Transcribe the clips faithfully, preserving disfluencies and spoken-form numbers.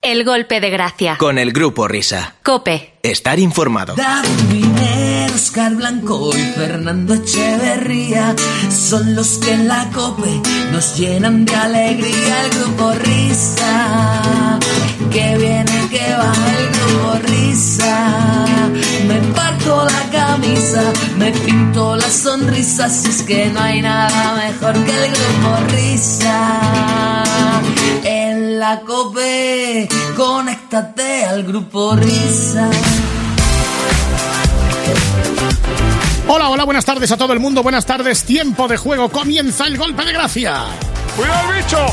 El golpe de gracia. Con el Grupo Risa. COPE. Estar informado. David Miner, Oscar Blanco y Fernando Echeverría son los que en la COPE nos llenan de alegría. El Grupo Risa, que viene, que va el Grupo Risa. Me parto la camisa, me pinto la sonrisa, si es que no hay nada mejor que el Grupo Risa. En la COPE, conéctate al Grupo Risa. Hola, hola, buenas tardes a todo el mundo, buenas tardes, tiempo de juego, comienza el golpe de gracia. ¡Cuidado el bicho!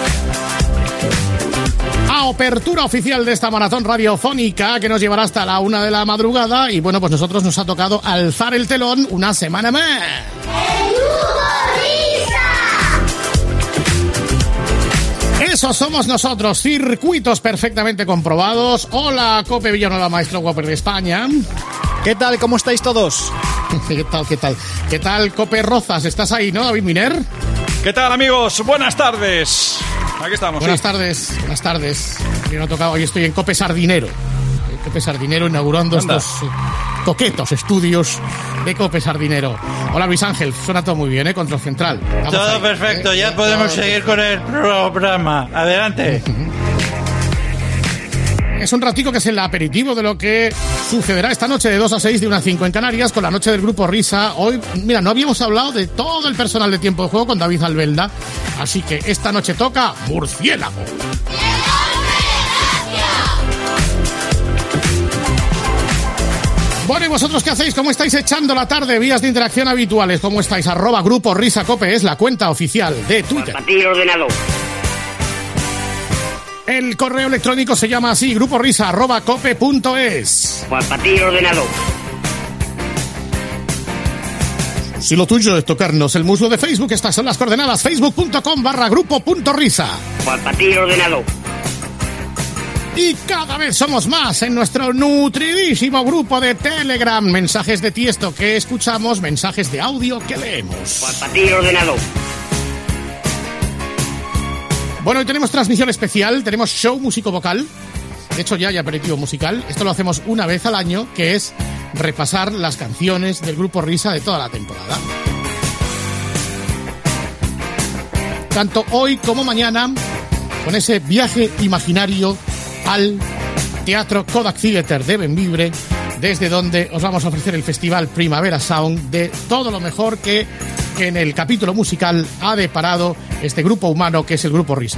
Apertura oficial de esta maratón radiofónica que nos llevará hasta la una de la madrugada y bueno, pues nosotros nos ha tocado alzar el telón una semana más. Eso somos nosotros, circuitos perfectamente comprobados. Hola, COPE Villanueva, maestro Whopper de España. ¿Qué tal? ¿Cómo estáis todos? ¿Qué tal? ¿Qué tal? ¿Qué tal, COPE Rozas? ¿Estás ahí, no, David Miner? ¿Qué tal, amigos? Buenas tardes. Aquí estamos. Buenas sí. tardes, buenas tardes. Yo no he tocado, hoy estoy en COPE Sardinero. COPE Sardinero inaugurando Anda. estos eh, coquetos estudios de COPE Sardinero. Hola, Luis Ángel, suena todo muy bien, ¿eh? Control central. Vamos todo ahí, perfecto, ¿eh? ya todo podemos todo seguir con el programa. Adelante. Es un ratico que es el aperitivo de lo que sucederá esta noche de dos a seis, de una a cinco en Canarias, con la noche del Grupo Risa. Hoy, mira, no habíamos hablado de todo el personal de Tiempo de Juego con David Albelda, así que esta noche toca Murciélago. Bueno, ¿y vosotros qué hacéis? ¿Cómo estáis echando la tarde? Vías de interacción habituales. ¿Cómo estáis? Arroba Grupo Risa Cope es la cuenta oficial de Twitter. Partir ordenado. El correo electrónico se llama así, gruporisa arroba cope punto es. Partir ordenado. Si lo tuyo es tocarnos el muslo de Facebook, estas son las coordenadas: facebook.com barra grupo.risa. Partir ordenado. Y cada vez somos más en nuestro nutridísimo grupo de Telegram. Mensajes de Tiesto que escuchamos, mensajes de audio que leemos. Partir ordenado. Bueno, hoy tenemos transmisión especial, tenemos show músico-vocal. De hecho, ya hay aperitivo musical. Esto lo hacemos una vez al año, que es repasar las canciones del Grupo Risa de toda la temporada. Tanto hoy como mañana, con ese viaje imaginario al Teatro Kodak Theater de Bembibre, desde donde os vamos a ofrecer el Festival Primavera Sound de todo lo mejor que en el capítulo musical ha deparado este grupo humano que es el Grupo Risa.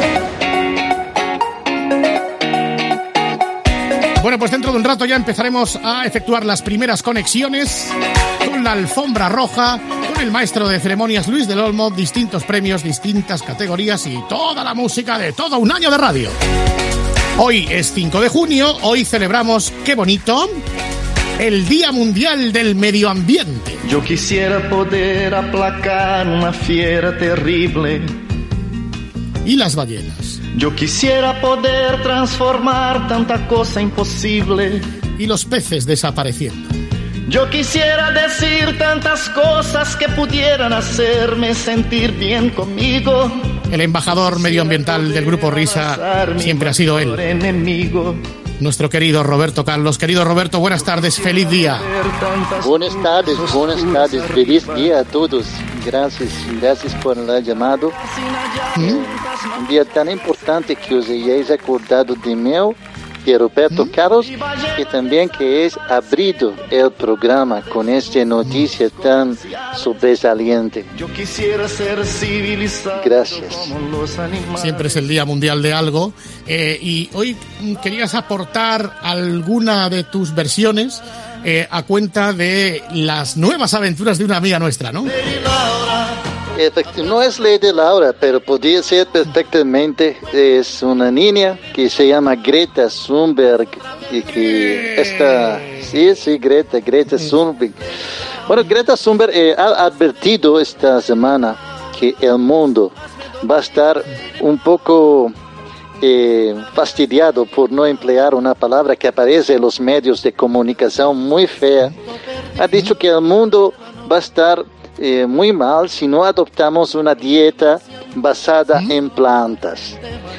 Bueno, pues dentro de un rato ya empezaremos a efectuar las primeras conexiones con la alfombra roja, con el maestro de ceremonias Luis del Olmo, distintos premios, distintas categorías y toda la música de todo un año de radio. Hoy es cinco de junio, hoy celebramos, qué bonito, el Día Mundial del Medio Ambiente. Yo quisiera poder aplacar una fiera terrible. Y las ballenas. Yo quisiera poder transformar tanta cosa imposible. Y los peces desapareciendo. Yo quisiera decir tantas cosas que pudieran hacerme sentir bien conmigo. El embajador medioambiental del Grupo Risa siempre ha sido él. Enemigo. Nuestro querido Roberto Carlos. Querido Roberto, buenas tardes, feliz día. Buenas tardes, buenas tardes, feliz día a todos. Gracias, gracias por el llamado. ¿Mm? Un día tan importante que os hayáis acordado de mí, de Roberto ¿Mm? Carlos, y también que es abrido el programa con esta noticia tan sobresaliente. Gracias. Siempre es el Día Mundial de algo. Eh, y hoy querías aportar alguna de tus versiones eh, a cuenta de las nuevas aventuras de una amiga nuestra, ¿no? No es Lady Laura, pero podría ser perfectamente. Es una niña que se llama Greta Thunberg y que está, sí, sí, Greta, Greta Thunberg. Bueno, Greta Thunberg eh, ha advertido esta semana que el mundo va a estar un poco eh, fastidiado, por no emplear una palabra que aparece en los medios de comunicación muy fea. Ha dicho que el mundo va a estar Eh, muy mal si no adoptamos una dieta basada ¿Mm? en plantas. En plantas.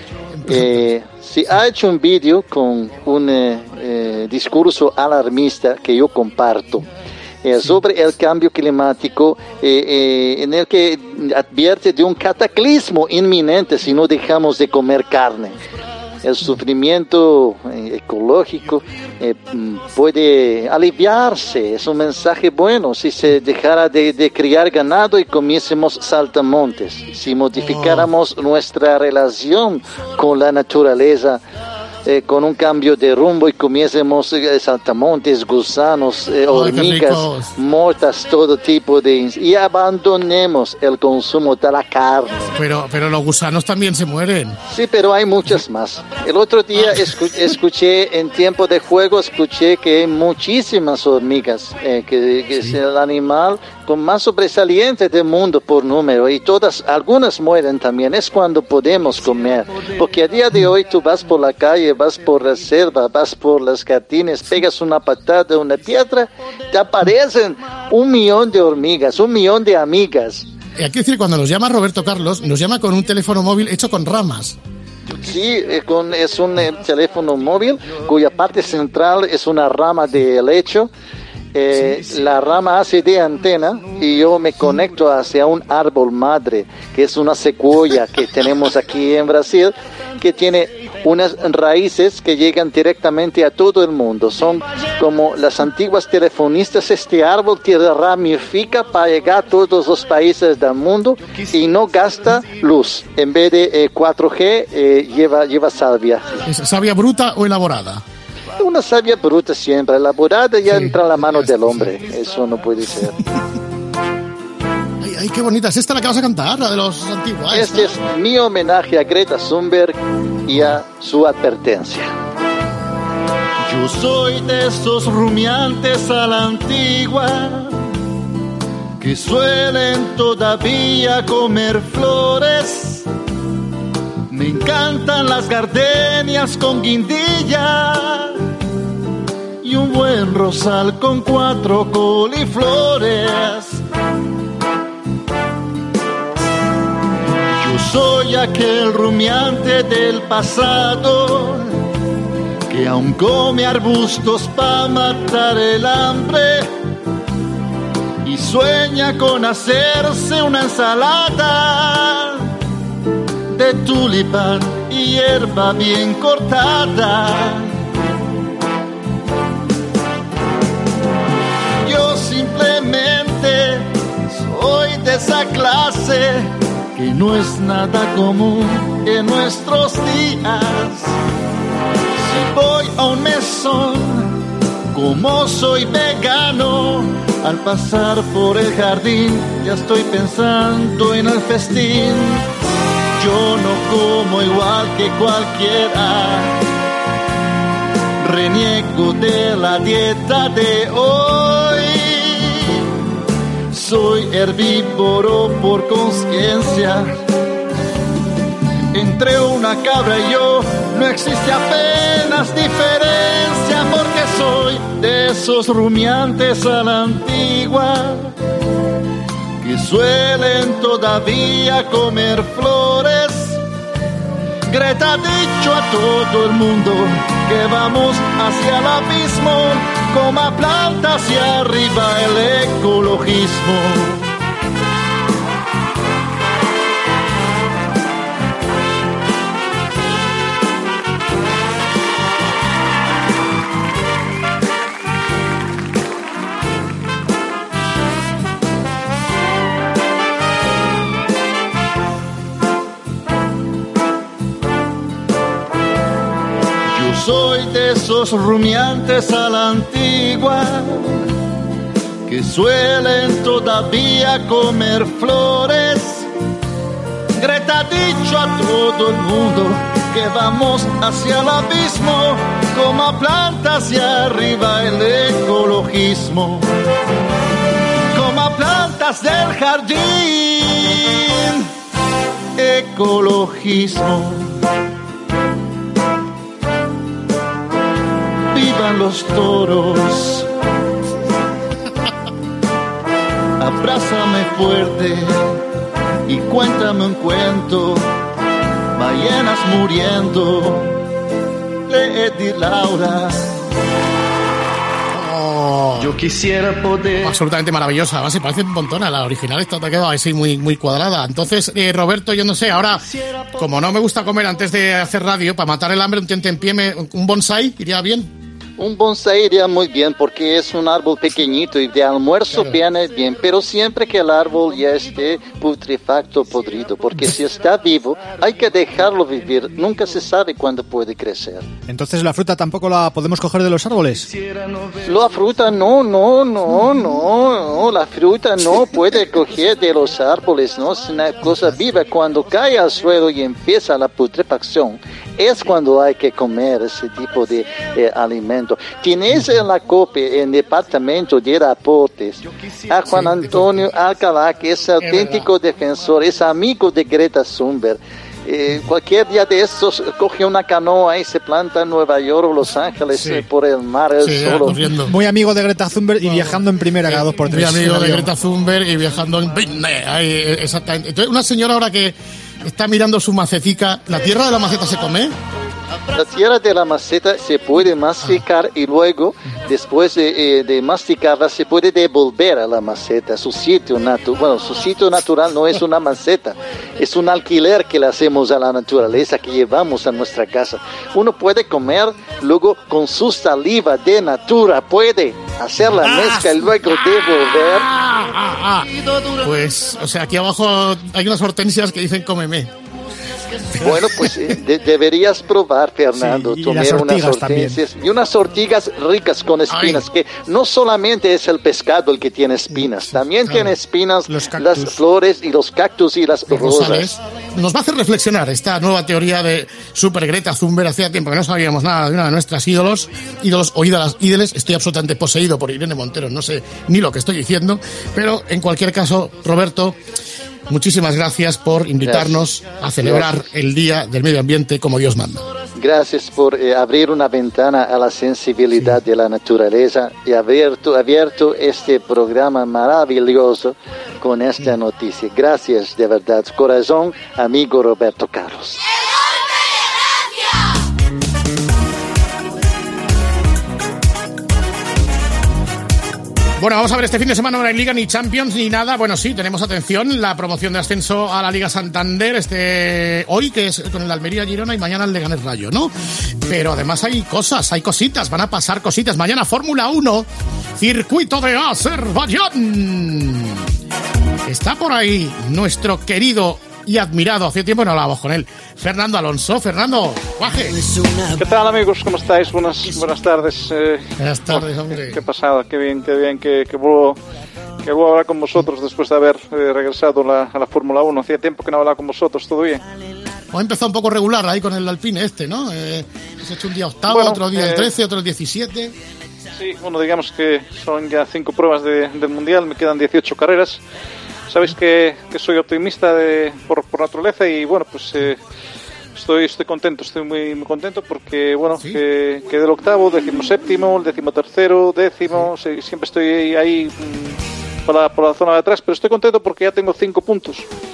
Eh, se ha hecho un vídeo con un eh, eh, discurso alarmista que yo comparto. Eh, sobre el cambio climático, eh, eh, en el que advierte de un cataclismo inminente si no dejamos de comer carne. El sufrimiento eh, ecológico eh, puede aliviarse, es un mensaje bueno si se dejara de, de criar ganado y comiésemos saltamontes, si modificáramos oh. nuestra relación con la naturaleza. Eh, con un cambio de rumbo y comiésemos eh, saltamontes, gusanos, eh, hormigas, motas, todo tipo de... y abandonemos el consumo de la carne. Pero, pero los gusanos también se mueren. Sí, pero hay muchas más. El otro día escu- escuché, en tiempo de juego, escuché que hay muchísimas hormigas, eh, que, que sí. es el animal con más sobresaliente del mundo por número, y todas, algunas mueren también. Es cuando podemos comer, porque a día de hoy tú vas por la calle, vas por la selva, vas por las jardines, pegas una patada, una piedra, te aparecen un millón de hormigas, un millón de amigas. Hay que decir, cuando nos llama Roberto Carlos, nos llama con un teléfono móvil hecho con ramas. Sí, eh, con, es un eh, teléfono móvil cuya parte central es una rama de helecho. Eh, sí, sí. La rama hace de antena y yo me conecto hacia un árbol madre, que es una secuoya que tenemos aquí en Brasil, que tiene unas raíces que llegan directamente a todo el mundo. Son como las antiguas telefonistas. Este árbol que ramifica para llegar a todos los países del mundo y no gasta luz. En vez de eh, cuatro G, eh, lleva, lleva salvia. ¿Es savia bruta o elaborada? Una savia bruta siempre, elaborada ya sí, entra a la mano del hombre. Eso no puede ser. Ay, ay, qué bonita. ¿Es esta la que vas a cantar, la de los antiguos? Este es mi homenaje a Greta Thunberg y a su advertencia. Yo soy de esos rumiantes a la antigua que suelen todavía comer flores. Me encantan las gardenias con guindilla y un buen rosal con cuatro coliflores. Yo soy aquel rumiante del pasado que aún come arbustos para matar el hambre y sueña con hacerse una ensalada de tulipán y hierba bien cortada. Yo simplemente soy de esa clase que no es nada común en nuestros días. Si voy a un mesón, como soy vegano, al pasar por el jardín ya estoy pensando en el festín. Yo no como igual que cualquiera, reniego de la dieta de hoy. Soy herbívoro por conciencia. Entre una cabra y yo no existe apenas diferencia, porque soy de esos rumiantes a la antigua que suelen todavía comer flores. Greta ha dicho a todo el mundo que vamos hacia el abismo, coma plantas y arriba el ecologismo. Soy de esos rumiantes a la antigua que suelen todavía comer flores. Greta ha dicho a todo el mundo que vamos hacia el abismo, coma plantas y arriba el ecologismo. Coma plantas del jardín, ecologismo. Vivan los toros, abrázame fuerte y cuéntame un cuento ballenas muriendo, Lady Laura. Oh, Yo quisiera poder... absolutamente maravillosa. Además, se parece un montón a la original. Esta te ha quedado así muy, muy cuadrada. Entonces, eh, Roberto, yo no sé, ahora, como no me gusta comer antes de hacer radio, para matar el hambre, un tentempié, un bonsai, iría bien. Un bonsai iría muy bien porque es un árbol pequeñito y de almuerzo Claro. viene bien, pero siempre que el árbol ya esté putrefacto, podrido, porque si está vivo hay que dejarlo vivir, nunca se sabe cuándo puede crecer. Entonces la fruta tampoco la podemos coger de los árboles. La fruta no, no, no, no, no, la fruta no puede coger de los árboles, no es una cosa viva. Cuando cae al suelo y empieza la putrefacción, es cuando hay que comer ese tipo de eh, alimento. Tienes en la COPE, en departamento de reportes, a Juan Antonio Alcalá, que es auténtico defensor, es amigo de Greta Thunberg. Eh, cualquier día de estos coge una canoa y se planta en Nueva York o Los Ángeles, Sí. eh, por el mar él Sí, solo. corriendo. Muy amigo de Greta Thunberg y viajando en primera cada dos por Muy tres. amigo en de avión. Greta Thunberg y viajando en Britney. Ahí, exactamente. Entonces, una señora ahora que está mirando su macetica, ¿la tierra de la maceta se come? La tierra de la maceta se puede masticar y luego, después de, eh, de masticarla, se puede devolver a la maceta, su sitio natural. Bueno, su sitio natural no es una maceta, es un alquiler que le hacemos a la naturaleza, que llevamos a nuestra casa. Uno puede comer luego con su saliva de natura, puede hacer la mezcla y luego devolver. Ah, ah, ah. Pues, o sea, aquí abajo hay unas hortensias que dicen cómeme. Bueno, pues eh, de- deberías probar, Fernando, Sí, y tomar las unas ortigas también. hortensias y unas ortigas ricas con espinas, Ay. que no solamente es el pescado el que tiene espinas, también claro. tiene espinas Los cactus. las flores y los cactus y las Los rosales. rosas. Nos va a hacer reflexionar esta nueva teoría de Super Greta Thunberg. Hacía tiempo que no sabíamos nada de una de nuestras ídolos, ídolos o ídolas, ídoles. Estoy absolutamente poseído por Irene Montero, no sé ni lo que estoy diciendo, pero en cualquier caso, Roberto, muchísimas gracias por invitarnos Gracias. a celebrar Gracias. el Día del Medio Ambiente como Dios manda. Gracias por eh, abrir una ventana a la sensibilidad de la naturaleza y abierto, abierto este programa maravilloso con esta noticia. Gracias de verdad, corazón, amigo Roberto Carlos. Bueno, vamos a ver, este fin de semana no hay Liga ni Champions ni nada. Bueno, sí, tenemos atención, la promoción de ascenso a la Liga Santander este hoy, que es con el Almería Girona, y mañana el Leganés Rayo, ¿no? Pero además hay cosas, hay cositas, van a pasar cositas. Mañana Fórmula uno, circuito de Azerbaiyán. Está por ahí nuestro querido y admirado, hace tiempo no hablábamos con él, Fernando Alonso. Fernando, guaje. ¿Qué tal, amigos? ¿Cómo estáis? Buenas, buenas tardes. Eh, Buenas tardes, hombre. Qué pasada, qué bien, qué bien que, que vuelvo que vuelvo a hablar con vosotros después de haber eh, regresado a la, a la Fórmula uno. Hacía tiempo que no hablaba con vosotros, ¿todo bien? Ha empezado un poco regular ahí con el Alpine este, ¿no? Eh, has hecho un día octavo, Bueno, otro día el eh, trece, otro el diecisiete. Sí, bueno, digamos que son ya cinco pruebas de- del Mundial, me quedan dieciocho carreras. Sabéis que, que soy optimista de, por, por naturaleza y bueno, pues eh, estoy estoy contento, estoy muy, muy contento porque bueno, ¿Sí? que quedé el octavo, décimo séptimo, el décimo tercero, décimo, sí, siempre estoy ahí, ahí, mm, por, la, por la zona de atrás, pero estoy contento porque ya tengo cinco puntos.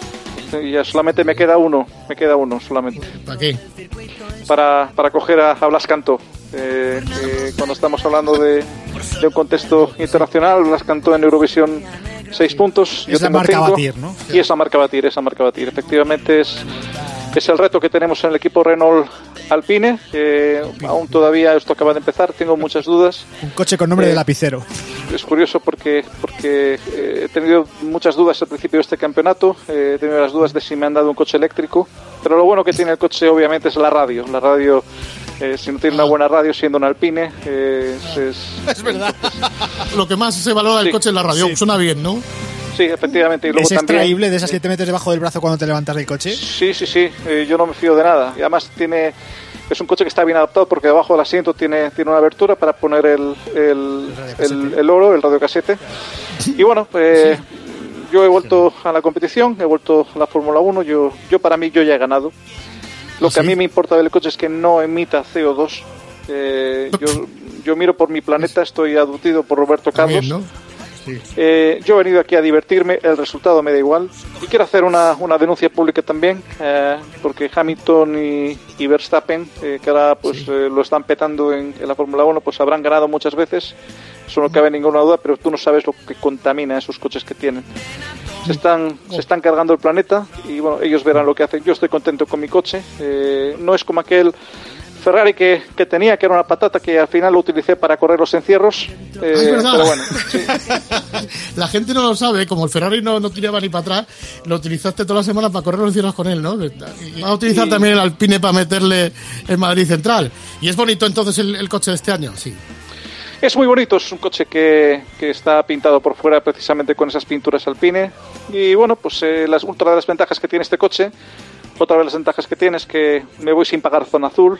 Y ya solamente me queda uno, me queda uno solamente. ¿Para qué? Para, para coger a, a Blas Cantó. Eh, que cuando estamos hablando de, de un contexto internacional, Blas Cantó en Eurovisión seis puntos. Es la tengo marca a cinco, batir, ¿no? Y es la marca a batir, es la marca a batir. Efectivamente es, es el reto que tenemos en el equipo Renault Alpine. Eh, aún todavía esto acaba de empezar, tengo muchas dudas. Un coche con nombre Eh, de lapicero. Es curioso porque porque eh, he tenido muchas dudas al principio de este campeonato. Eh, he tenido las dudas de si me han dado un coche eléctrico. Pero lo bueno que tiene el coche obviamente es la radio. La radio, eh, si no tiene una buena radio siendo un Alpine, eh, es, es- Es verdad. Lo que más se valora del Sí, coche es la radio. sí. Suena bien, ¿no? sí, efectivamente. Y luego ¿Es también, extraíble de esas que te metes debajo del brazo cuando te levantas del coche? Sí, sí, sí. Eh, yo no me fío de nada. Y además tiene es un coche que está bien adaptado porque debajo del asiento tiene, tiene una abertura para poner el, el, el, el oro, el radiocasete. Y bueno, eh, yo he vuelto a la competición, he vuelto a la Fórmula uno. Yo, yo para mí, yo ya he ganado. Lo que a mí me importa del coche es que no emita C O dos. Eh, yo, yo miro por mi planeta, estoy advertido por Roberto Carlos. También, ¿no? Sí. Eh, yo he venido aquí a divertirme, el resultado me da igual. Y quiero hacer una, una denuncia pública también, eh, porque Hamilton y, y Verstappen, eh, que ahora pues, sí. eh, lo están petando en, en la Fórmula uno, pues habrán ganado muchas veces. Eso no cabe ninguna duda, pero tú no sabes lo que contamina esos coches que tienen. Se están, se están cargando el planeta y bueno, ellos verán lo que hacen. Yo estoy contento con mi coche. Eh, no es como aquel Ferrari que, que tenía, que era una patata, que al final lo utilicé para correr los encierros. Eh, ah, es verdad. Pero bueno, sí. La gente no lo sabe, como el Ferrari no, no tiraba ni para atrás, lo utilizaste toda la semana para correr los encierros con él, ¿no? Y va a utilizar y... también el Alpine para meterle en Madrid Central. ¿Y es bonito entonces el, el coche de este año? Sí. Es muy bonito, es un coche que, que está pintado por fuera precisamente con esas pinturas Alpine. Y bueno, pues eh, las, otra de las ventajas que tiene este coche, otra de las ventajas que tiene es que me voy sin pagar zona azul.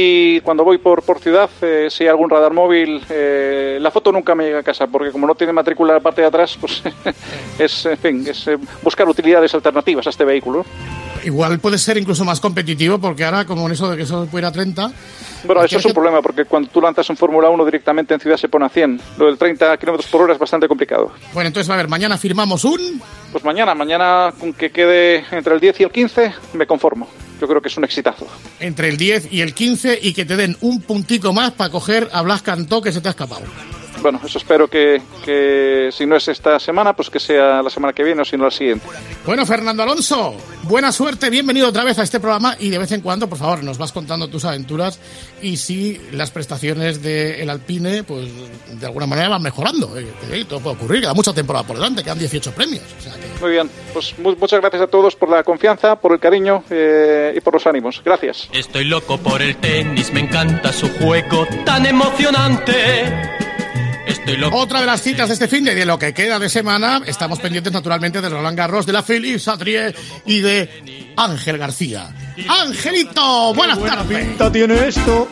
Y cuando voy por, por ciudad, eh, si hay algún radar móvil, eh, la foto nunca me llega a casa, porque como no tiene matrícula en la parte de atrás, pues es, en fin, es eh, buscar utilidades alternativas a este vehículo. Igual puede ser incluso más competitivo, porque ahora, como en eso de que solo puede ir a treinta... Bueno, eso es un problema, porque cuando tú lanzas un Fórmula uno directamente en ciudad se pone a cien. Lo del treinta kilómetros por hora es bastante complicado. Bueno, entonces, a ver, mañana firmamos un... Pues mañana, mañana con que quede entre el diez y el quince, me conformo. Yo creo que es un exitazo. Entre el diez y el quince, y que te den un puntico más para coger a Blas Cantó, que se te ha escapado. Bueno, eso espero que, que si no es esta semana, pues que sea la semana que viene o si no la siguiente. Bueno, Fernando Alonso, buena suerte, bienvenido otra vez a este programa y de vez en cuando, por favor, nos vas contando tus aventuras y si las prestaciones del Alpine, pues de alguna manera van mejorando. Eh, eh, todo puede ocurrir, queda mucha temporada por delante, quedan dieciocho premios. O sea que... Muy bien, pues mu- muchas gracias a todos por la confianza, por el cariño eh, y por los ánimos. Gracias. Estoy loco por el tenis, me encanta su juego tan emocionante. Otra de las citas de este fin de, de lo que queda de semana, estamos pendientes naturalmente de Roland Garros, de la Philippe Chatrier y de Ángel García. Angelito, buenas Qué buena tardes. Pinta tiene esto.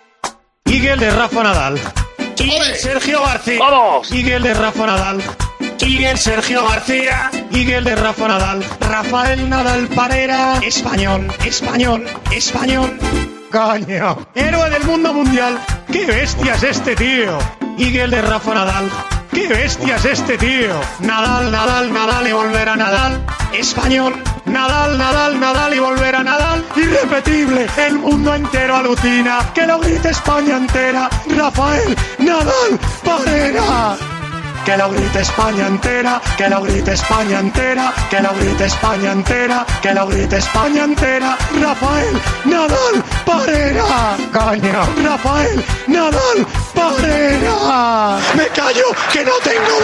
Miguel de Rafa Nadal. Miguel Sergio García. ¡Vamos! Miguel de Rafa Nadal. Miguel Sergio García. Miguel de Rafa Nadal. Rafael Nadal Parera. Español, español, español. Coño. Héroe del mundo mundial. ¡Qué bestia es este tío! Miguel de Rafa Nadal. ¡Qué bestia es este tío! Nadal, Nadal, Nadal y volver a Nadal. Español. Nadal, Nadal, Nadal y volver a Nadal. Irrepetible. El mundo entero alucina. Que lo grite España entera. Rafael Nadal Parera. Que lo grite España entera, que lo grite España entera, que lo grite España entera, que lo grite España entera. Rafael Nadal Parera. Coño. Rafael Nadal Parera. Me callo, que no tengo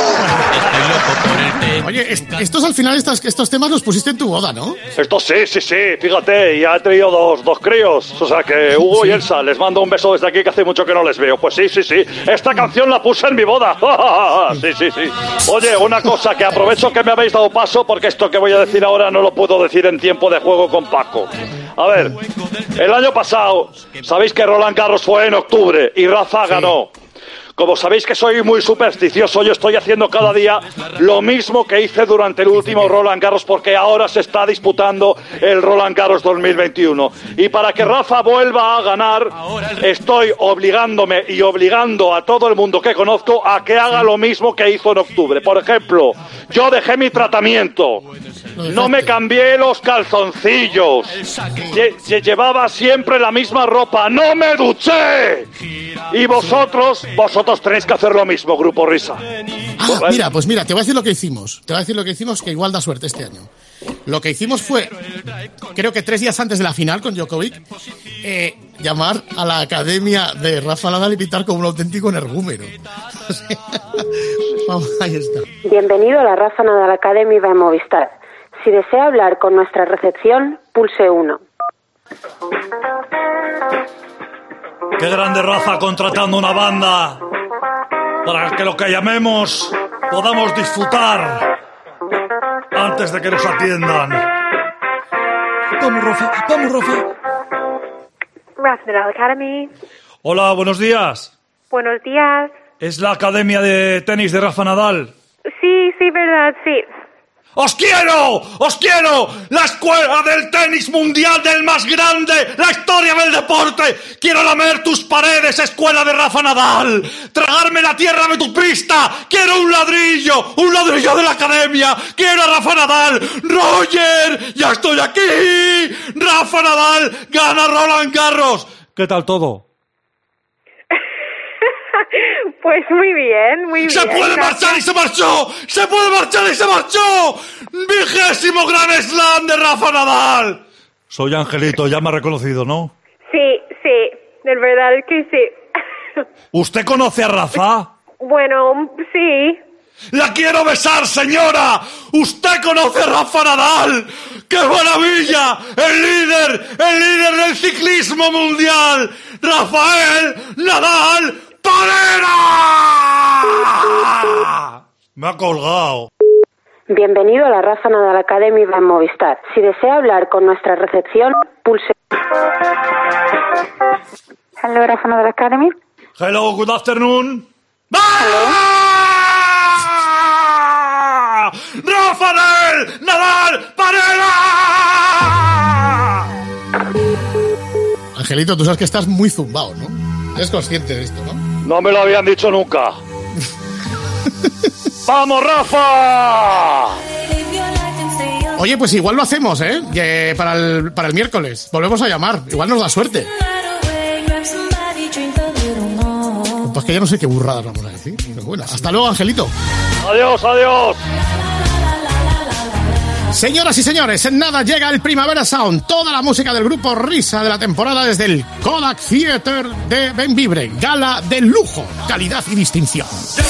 voz. Oye, est- estos al final, estos, estos temas los pusiste en tu boda, ¿no? Esto sí, sí, sí, fíjate, ya he traído dos, dos críos. O sea que Hugo sí. y Elsa, les mando un beso desde aquí que hace mucho que no les veo. Pues sí, sí, sí, esta canción la puse en mi boda. Sí, sí, sí. Oye, una cosa, que aprovecho que me habéis dado paso, porque esto que voy a decir ahora no lo puedo decir en tiempo de juego con Paco. A ver, el año pasado, sabéis que Roland Garros fue en octubre y Rafa sí. ganó. Como sabéis que soy muy supersticioso, yo estoy haciendo cada día lo mismo que hice durante el último Roland Garros, porque ahora se está disputando el Roland Garros dos mil veintiuno. Y para que Rafa vuelva a ganar, estoy obligándome y obligando a todo el mundo que conozco a que haga lo mismo que hizo en octubre. Por ejemplo, yo dejé mi tratamiento, no me cambié los calzoncillos, Lle- llevaba siempre la misma ropa, no me duché. Y vosotros, vosotros tenéis que hacer lo mismo, Grupo Risa. Ah, ¿Vale? mira, pues mira, te voy a decir lo que hicimos. Te voy a decir lo que hicimos, que igual da suerte este año. Lo que hicimos fue, creo que tres días antes de la final con Djokovic, eh, llamar a la academia de Rafa Nadal y pintar como un auténtico energúmeno. O sea, vamos, ahí está. Bienvenido a la Rafa Nadal Academy by Movistar. Si desea hablar con nuestra recepción, pulse uno. ¡Qué grande Rafa contratando una banda! Para que lo que llamemos podamos disfrutar antes de que nos atiendan. Vamos, Rafa, vamos, Rafa. Rafa Nadal Academy. Hola, buenos días. Buenos días. ¿Es la academia de tenis de Rafa Nadal? Sí, sí, verdad, sí. ¡Os quiero! ¡Os quiero! ¡La escuela del tenis mundial del más grande! ¡La historia del deporte! ¡Quiero lamer tus paredes, escuela de Rafa Nadal! ¡Tragarme la tierra vetuprista! ¡Quiero un ladrillo! ¡Un ladrillo de la academia! ¡Quiero a Rafa Nadal! ¡Roger! ¡Ya estoy aquí! ¡Rafa Nadal gana Roland Garros! ¿Qué tal todo? Pues muy bien, muy bien. ¡Se puede marchar y se marchó! ¡Se puede marchar y se marchó! ¡Vigésimo Gran Slam de Rafa Nadal! Soy Angelito, ya me ha reconocido, ¿no? Sí, sí, de verdad que sí. ¿Usted conoce a Rafa? Bueno, sí. ¡La quiero besar, señora! ¡Usted conoce a Rafa Nadal! ¡Qué maravilla! ¡El líder! ¡El líder del ciclismo mundial! ¡Rafael Nadal Parera! Me ha colgado. Bienvenido a la Rafa Nadal Academy de Movistar. Si desea hablar con nuestra recepción, pulse... Hello, Rafa Nadal Academy. Hello, good afternoon. ¡Rafael Nadal Parera! Angelito, tú sabes que estás muy zumbado, ¿no? Eres consciente de esto, ¿no? No me lo habían dicho nunca. ¡Vamos, Rafa! Oye, pues igual lo hacemos, ¿eh? Que para el, para el miércoles. Volvemos a llamar. Igual nos da suerte. Pues que ya no sé qué burradas vamos a decir. Pero bueno, hasta luego, Angelito. Adiós, adiós. Señoras y señores, en nada llega el Primavera Sound. Toda la música del grupo Risa de la temporada desde el Kodak Theater de Bembibre. Gala de lujo, calidad y distinción.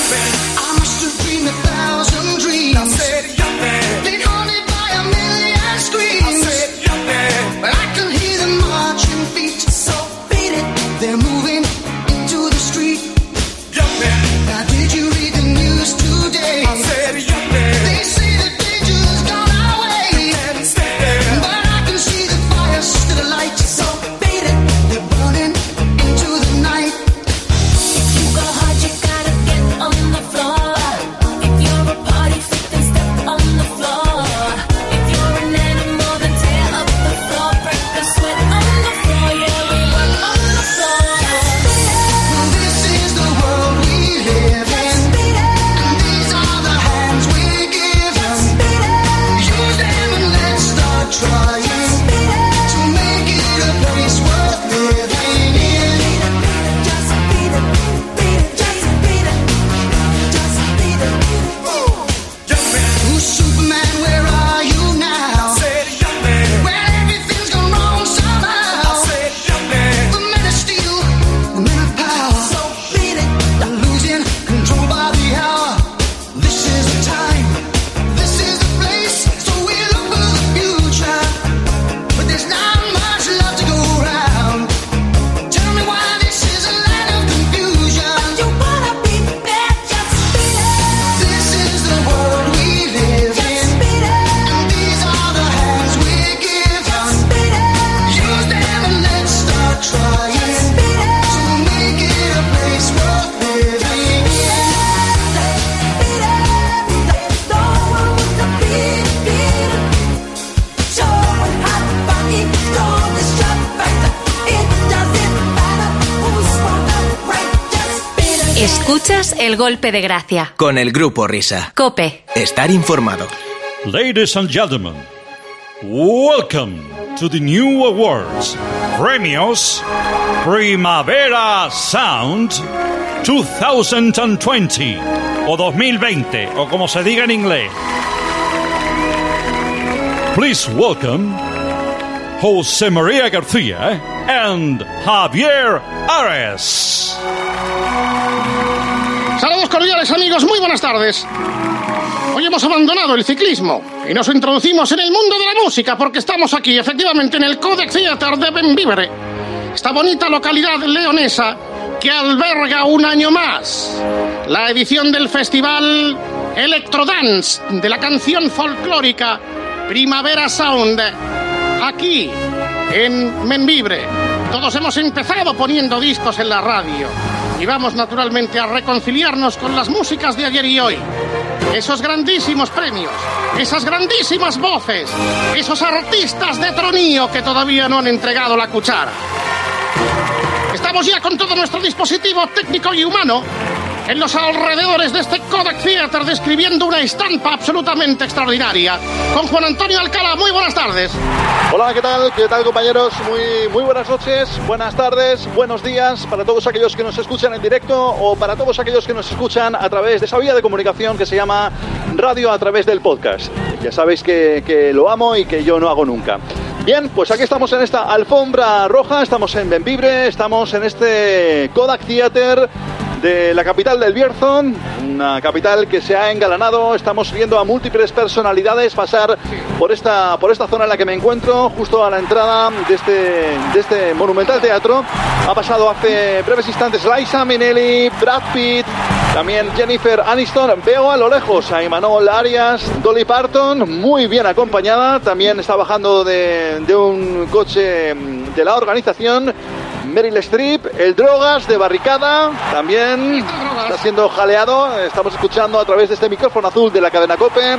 Escuchas El Golpe de Gracia con el Grupo Risa. COPE. Estar informado. Ladies and gentlemen, welcome to the new awards. Premios Primavera Sound twenty twenty o dos mil veinte o como se diga en inglés. Please welcome José María García and Javier Ares. Saludos cordiales, amigos, muy buenas tardes. Hoy hemos abandonado el ciclismo y nos introducimos en el mundo de la música porque estamos aquí, efectivamente, en el Kodak Theater de Bembibre, esta bonita localidad leonesa que alberga un año más la edición del festival Electrodance de la canción folclórica Primavera Sound, aquí en Bembibre. Todos hemos empezado poniendo discos en la radio y vamos naturalmente a reconciliarnos con las músicas de ayer y hoy. Esos grandísimos premios esas grandísimas voces, esos artistas de tronío que todavía no han entregado la cuchara. Estamos ya con todo nuestro dispositivo técnico y humano en los alrededores de este Kodak Theater describiendo una estampa absolutamente extraordinaria. Con Juan Antonio Alcalá, muy buenas tardes. Hola, ¿qué tal? ¿Qué tal, compañeros? Muy, muy buenas noches, buenas tardes, buenos días para todos aquellos que nos escuchan en directo o para todos aquellos que nos escuchan a través de esa vía de comunicación que se llama radio a través del podcast. Ya sabéis que, que lo amo y que yo no hago nunca. Bien, pues aquí estamos en esta alfombra roja, estamos en Bembibre, estamos en este Kodak Theater de la capital del Bierzo, una capital que se ha engalanado. Estamos viendo a múltiples personalidades pasar por esta, por esta zona en la que me encuentro, justo a la entrada de este, de este monumental teatro. Ha pasado hace breves instantes Liza Minnelli, Brad Pitt, también Jennifer Aniston. Veo a lo lejos a Imanol Arias, Dolly Parton, muy bien acompañada. También está bajando de, de un coche de la organización Meryl Streep, el Drogas de Barricada, también está siendo jaleado. Estamos escuchando a través de este micrófono azul de la cadena COPE.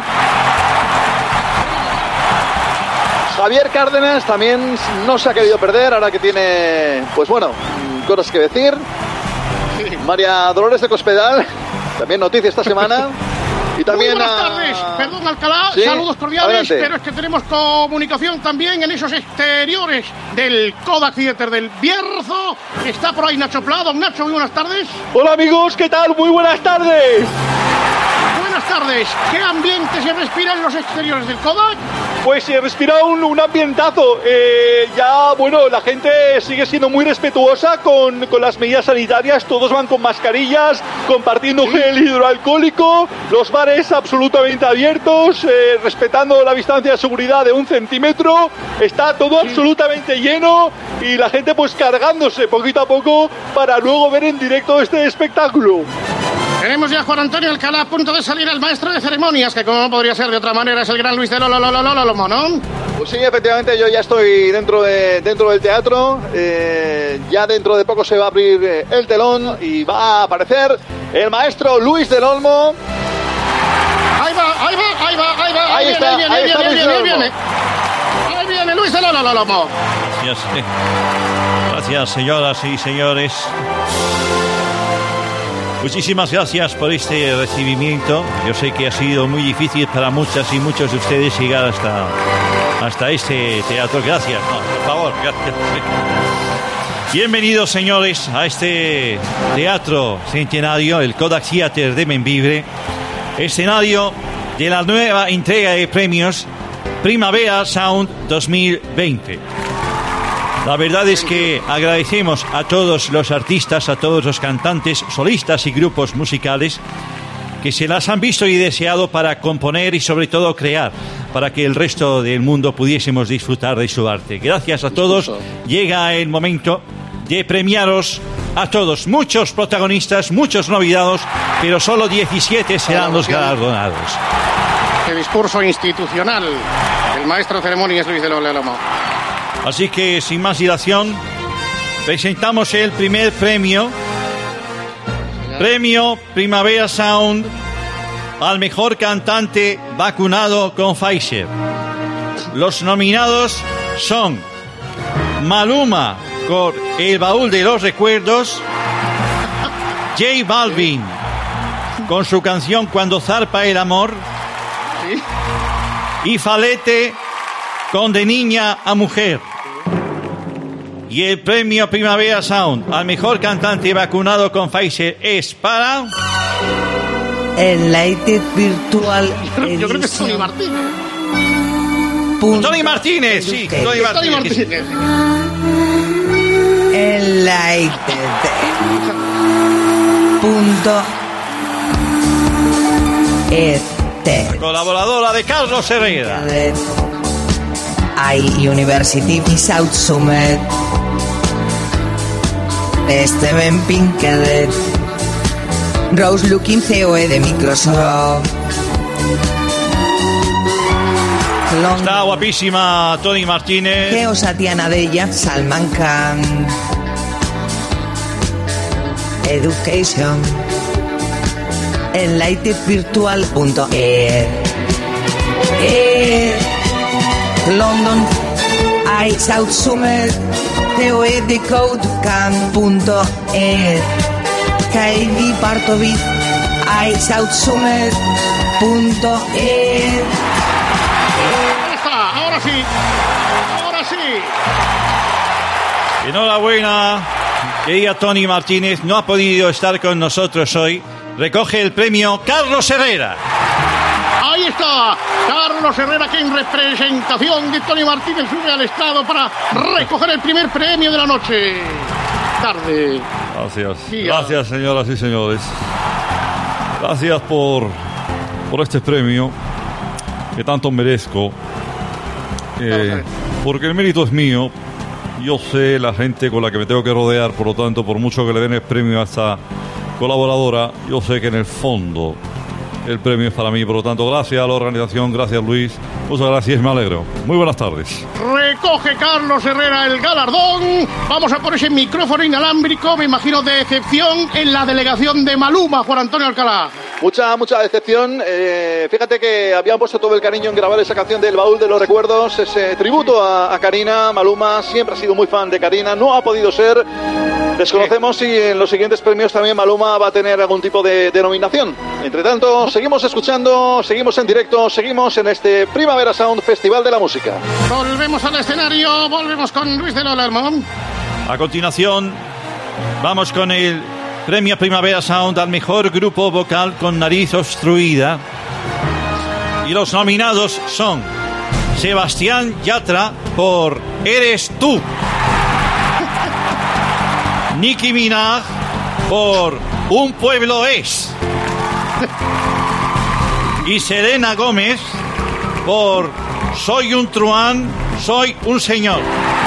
Javier Cárdenas también no se ha querido perder, ahora que tiene, pues bueno, cosas que decir. María Dolores de Cospedal, también noticia esta semana. Y también muy buenas a... tardes, perdón Alcalá, ¿sí? Saludos cordiales. Adelante. Pero es que tenemos comunicación también en esos exteriores del Kodak Theater del Bierzo. Está por ahí Nacho Pla. Don Nacho, muy buenas tardes. Hola amigos, ¿qué tal? Muy buenas tardes. Buenas tardes. ¿Qué ambiente se respira en los exteriores del Kodak? Pues se respira un, un ambientazo. Eh, ya, bueno, la gente sigue siendo muy respetuosa con, con las medidas sanitarias. Todos van con mascarillas, compartiendo ¿sí? gel hidroalcohólico. Los bares absolutamente abiertos, eh, respetando la distancia de seguridad de un centímetro. Está todo sí. absolutamente lleno y la gente pues cargándose poquito a poco para luego ver en directo este espectáculo. Tenemos ya a Juan Antonio Alcalá a punto de salir el maestro de ceremonias, que como no podría ser de otra manera es el gran Luis de Lolo, Lolo, Lolo, Lolo, ¿no? Pues sí, efectivamente, yo ya estoy dentro de dentro del teatro. Eh, ya dentro de poco se va a abrir eh, el telón y va a aparecer el maestro Luis del Olmo. Ahí va, ahí va, ahí va, ahí va. Ahí, ahí está, viene, ahí, ahí viene, está ahí Luis viene, del ahí Olmo. viene. Ahí viene Luis del Lolo, Lolo, Lolo. Gracias, eh. Gracias, señoras y señores. Muchísimas gracias por este recibimiento. Yo sé que ha sido muy difícil para muchas y muchos de ustedes llegar hasta, hasta este teatro. Gracias, no, por favor, gracias. Bienvenidos, señores, a este teatro centenario, el Kodak Theater de Bembibre, escenario de la nueva entrega de premios Primavera Sound dos mil veinte. La verdad es que agradecemos a todos los artistas, a todos los cantantes, solistas y grupos musicales que se las han visto y deseado para componer y sobre todo crear, para que el resto del mundo pudiésemos disfrutar de su arte. Gracias a todos. Llega el momento de premiaros a todos. Muchos protagonistas, muchos nominados, pero solo diecisiete serán los galardonados. Este discurso institucional del maestro de ceremonias Luis de Lolo. Así que, sin más dilación, presentamos el primer premio. Premio Primavera Sound al mejor cantante vacunado con Pfizer. Los nominados son Maluma con El Baúl de los Recuerdos, J Balvin con su canción Cuando zarpa el amor y Falete con De niña a mujer. Y el premio Primavera Sound al mejor cantante vacunado con Pfizer es para... Enlighted Virtual Yo creo que es Tony Martínez. Tony Martínez, sí, Tony Martínez. Tony Martínez. Enlighted. Punto. Este. Colaboradora de Carlos Herrera. I University South Summit. Steven Pinkerton. Rose Looking C O E de Microsoft. Está guapísima Tony Martínez. Geo Satya Nadella, Salman Khan. Education. Enlighted Virtual punto e Air. London, I South Summer, T O E Decode Can punto air. K V Partovic, I South Summer punto air. Ahí está, ahora sí, ahora sí. Enhorabuena, querida Tony Martínez, no ha podido estar con nosotros hoy. Recoge el premio Carlos Herrera. Ahí está, Carlos Herrera, que en representación de Tony Martínez sube al estrado para recoger el primer premio de la noche. Tarde. Gracias. Diga. Gracias, señoras y señores. Gracias por, por este premio que tanto merezco. Eh, porque el mérito es mío. Yo sé la gente con la que me tengo que rodear, por lo tanto, por mucho que le den el premio a esta colaboradora, yo sé que en el fondo el premio es para mí. Por lo tanto, gracias a la organización, gracias Luis, muchas gracias, me alegro. Muy buenas tardes. Recoge Carlos Herrera el galardón. Vamos a por ese micrófono inalámbrico, me imagino de excepción, en la delegación de Maluma, Juan Antonio Alcalá. Mucha, mucha decepción. Eh, fíjate que habían puesto todo el cariño en grabar esa canción del Baúl de los Recuerdos, ese tributo a, a Karina. Maluma siempre ha sido muy fan de Karina, no ha podido ser. Desconocemos si en los siguientes premios también Maluma va a tener algún tipo de denominación. Entre tanto, seguimos escuchando, seguimos en directo, seguimos en este Primavera Sound Festival de la Música. Volvemos al escenario, volvemos con Luis del Olmo. A continuación, vamos con el premio Primavera Sound al mejor grupo vocal con nariz obstruida. Y los nominados son Sebastián Yatra por Eres Tú, Nicki Minaj por Un Pueblo Es y Selena Gómez por Soy un truán, soy un señor.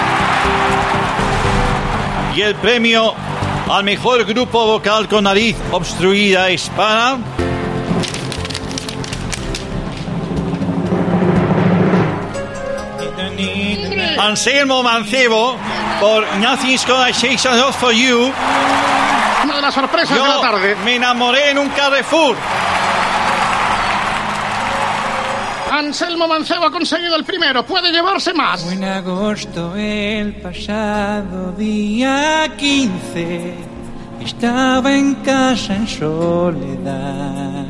Y el premio al mejor grupo vocal con nariz obstruida es para Anselmo Mancebo por Nothing's Gonna Shake Enough for You. Una de las sorpresas Yo de la tarde. Me enamoré en un Carrefour. Anselmo Mancebo ha conseguido el primero, puede llevarse más. En agosto, el pasado día quince, estaba en casa en soledad,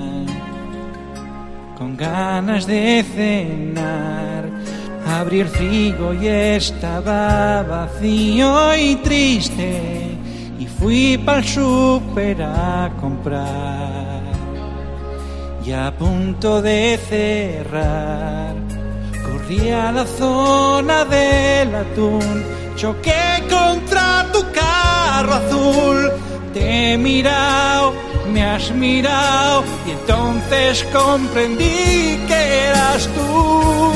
con ganas de cenar. Abrí el frigo y estaba vacío y triste, y fui pa'l súper a comprar. Y a punto de cerrar, corrí a la zona del atún, choqué contra tu carro azul. Te he mirado, me has mirado, y entonces comprendí que eras tú.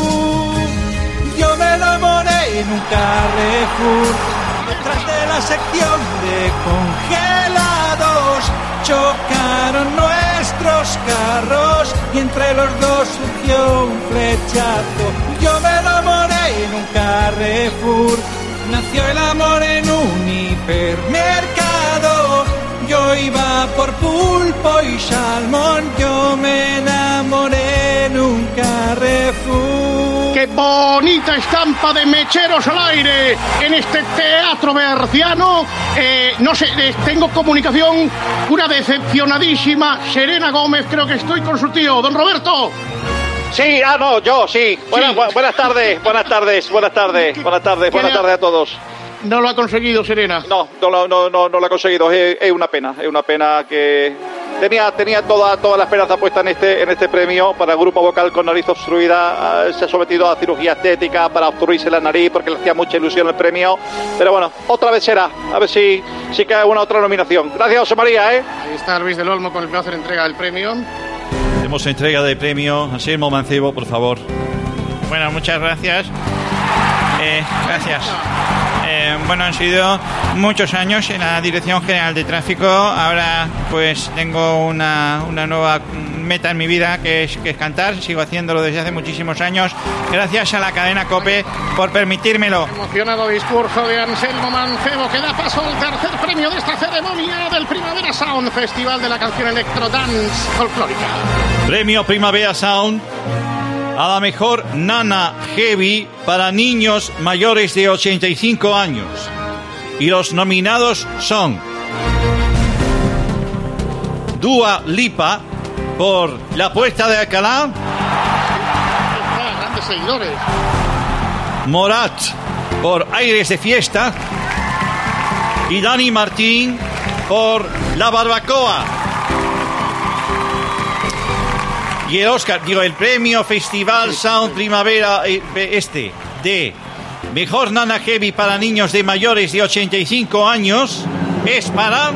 Yo me enamoré en un Carrefour, detrás de la sección de congelados. Chocaron nuestros carros y entre los dos surgió un flechazo. Yo me enamoré en un Carrefour, nació el amor en un hipermercado. Yo iba por pulpo y salmón, yo me enamoré en un Carrefour. ¡Qué bonita estampa de mecheros al aire en este teatro berciano! Eh, no sé, eh, tengo comunicación, una decepcionadísima Selena Gómez, creo que estoy con su tío, don Roberto. Sí, ah, no, yo, sí. Buenas, Sí. bu- buenas tardes, buenas tardes, buenas tardes, buenas tardes, buenas le ha- tardes a todos. No lo ha conseguido Selena. No, no, no, no, no, no lo ha conseguido. Es, es una pena, es una pena que tenía, tenía toda, toda la esperanza puesta en este, en este premio para el grupo vocal con nariz obstruida. Ah, se ha sometido a cirugía estética para obstruirse la nariz porque le hacía mucha ilusión el premio. Pero bueno, otra vez será. A ver si, si cae una otra nominación. Gracias, José María, ¿eh? Ahí está Luis del Olmo con el que va a hacer entrega del premio. Tenemos entrega de premio. Anselmo Mancebo, por favor. Bueno, muchas gracias. Eh, gracias. Eh, bueno, han sido muchos años en la Dirección General de Tráfico. Ahora pues tengo una, una nueva meta en mi vida, que es, que es cantar. Sigo haciéndolo desde hace muchísimos años. Gracias a la cadena COPE por permitírmelo. Emocionado discurso de Anselmo Mancebo que da paso al tercer premio de esta ceremonia del Primavera Sound, Festival de la Canción Electro Dance Folclórica. Premio Primavera Sound a la mejor nana heavy para niños mayores de ochenta y cinco años. Y los nominados son Dua Lipa por La Puerta de Alcalá, grandes seguidores. Morat por Aires de Fiesta y Dani Martín por La Barbacoa. Y el Oscar, digo, el premio Festival Sound Primavera este de Mejor Nana Heavy para niños de mayores de ochenta y cinco años es para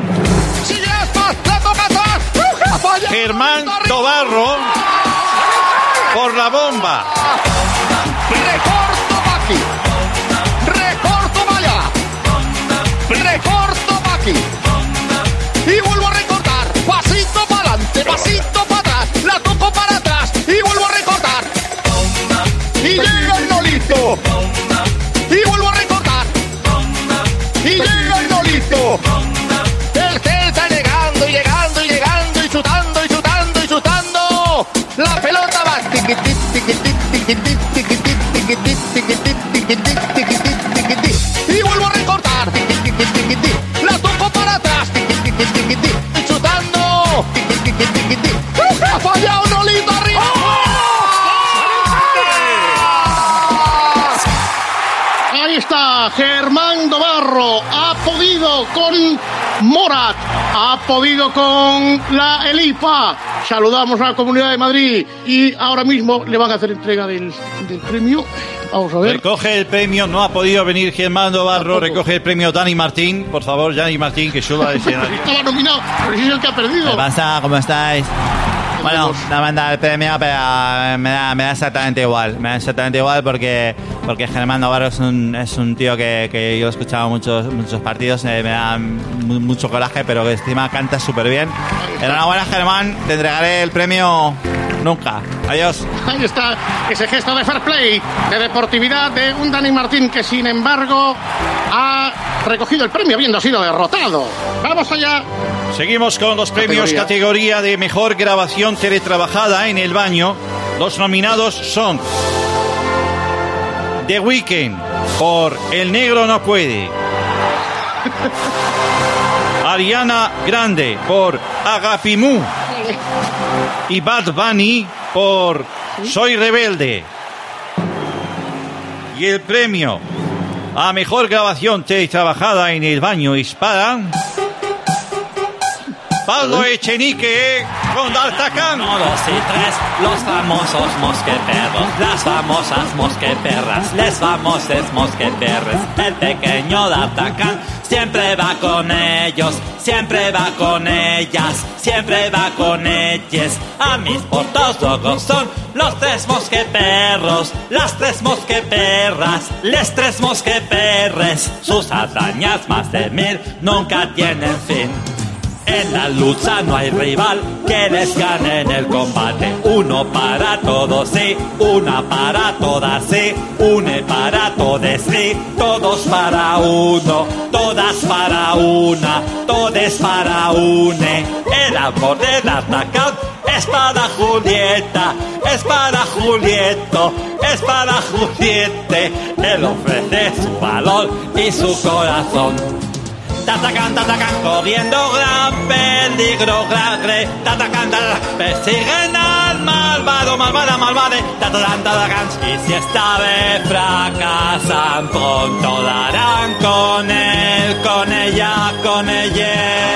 Germán Tobarro por La Bomba. Recorto Maki. Recorto Maya. Recorto Maki. Y vuelvo a recortar. Pasito para adelante, pasito para atrás. La toco para atrás y vuelvo a recortar. Y llega el Nolito. Y vuelvo a recortar. Y llega el Nolito. El Celta llegando y llegando y llegando y chutando y chutando y chutando. La pelota va tiquitit, tiquitit, tiquitit, tiquitit, tiquitit, tiquitit, tiquitit, tiquitit, tiquitit. Y vuelvo a recortar. Tiquitit, tiquitit. La toco para atrás. Tiquitit, tiquitit. Y chutando. Tiquitit, tiquitit. Ha fallado Nolito arriba. Ahí está, Germán Dobarro ha podido con Morat, ha podido con la Elipa. Saludamos a la Comunidad de Madrid y ahora mismo le van a hacer entrega del, del premio. Vamos a ver. Recoge el premio, no ha podido venir Germán Dobarro, recoge el premio Dani Martín. Por favor, Dani Martín, que suba al escenario. Estaba nominado, pero si es el que ha perdido. ¿Qué pasa? ¿Cómo estáis? Bueno, no me han dado el premio, pero me da, me da exactamente igual. Me da exactamente igual porque, porque Germán Navarro es un, es un tío que, que yo he escuchado muchos, muchos partidos, eh, me da mu- mucho coraje, pero que encima canta súper bien. Enhorabuena, Germán, te entregaré el premio nunca. Adiós. Ahí está ese gesto de fair play, de deportividad de un Dani Martín que, sin embargo, ha recogido el premio habiendo sido derrotado. Vamos allá. Seguimos con los premios categoría. categoría de mejor grabación teletrabajada en el baño. Los nominados son The Weeknd por El Negro No Puede, Ariana Grande por Agapimú y Bad Bunny por Soy Rebelde. Y el premio a mejor grabación teletrabajada en el baño es para Pablo Echenique con D'Artagnan. Uno, dos y tres, los famosos mosqueperros, las famosas mosqueperras, les famosos mosqueperros. El pequeño D'Artagnan siempre va con ellos, siempre va con ellas, siempre va con ellas. A mis portos locos son los tres mosqueperros, las tres mosqueperras, les tres mosqueperres. Sus hazañas más de mil nunca tienen fin. En la lucha no hay rival que les gane en el combate. Uno para todos, sí, una para todas, sí, une para todos, sí, todos para uno, todas para una, todes para une. El amor de D'Artagnan es para Julieta, es para Julieto, es para Juliette. Él ofrece su valor y su corazón. D'Artagnan, D'Artagnan, corriendo gran peligro, grave. D'Artagnan, D'Artagnan, persiguen al malvado, malvada, malvade. D'Artagnan, D'Artagnan, y si esta vez fracasan, pronto darán con él, con ella, con ella.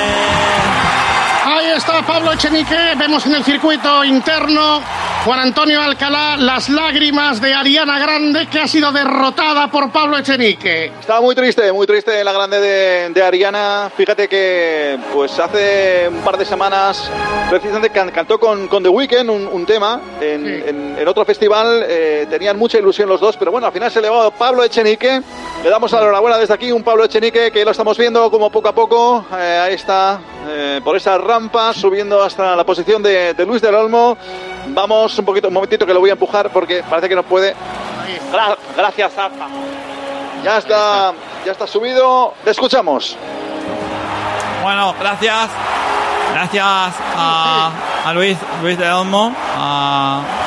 Ahí está Pablo Echenique. Vemos en el circuito interno Juan Antonio Alcalá las lágrimas de Ariana Grande, que ha sido derrotada por Pablo Echenique. Estaba muy triste, muy triste la Grande de, de Ariana. Fíjate que pues hace un par de semanas precisamente can, cantó con, con The Weeknd un, un tema en, sí. en, en otro festival. Eh, tenían mucha ilusión los dos, pero bueno, al final se elevó Pablo Echenique. Le damos la enhorabuena desde aquí, un Pablo Echenique que lo estamos viendo como poco a poco, eh, ahí está, eh, por esa rampa, subiendo hasta la posición de, de Luis del Olmo. Vamos un poquito, un momentito que lo voy a empujar porque parece que no puede. Gra- gracias, Zafa. Ya está, ya está subido. Le escuchamos. Bueno, gracias. Gracias a, a Luis, Luis del Olmo, a,